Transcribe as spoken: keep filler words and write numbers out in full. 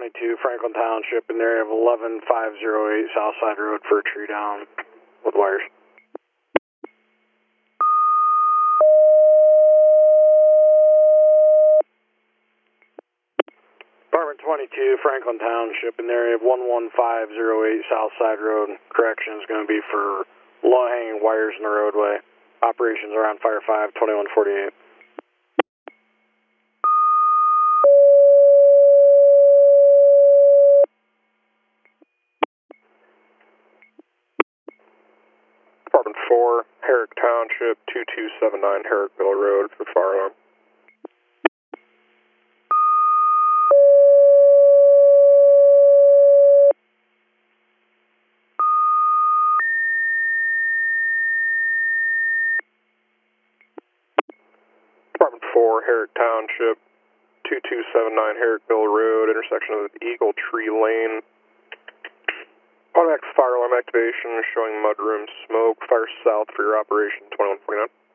twenty-two, Franklin Township, in the area of eleven five oh eight Southside Road for a tree down with wires. Department twenty-two, Franklin Township, in the area of one one five oh eight Southside Road. Correction is going to be for low-hanging wires in the roadway. Operations are on Fire five, twenty-one forty-eight. Department four, Herrick Township, two two seven nine Herrickville Road for fire alarm. Department four, Herrick Township, two two seven nine Herrickville Road, intersection of Eagle Tree Lane. Automatic fire alarm activation showing mudroom smoke. Fire south for your operation, twenty-one forty-nine.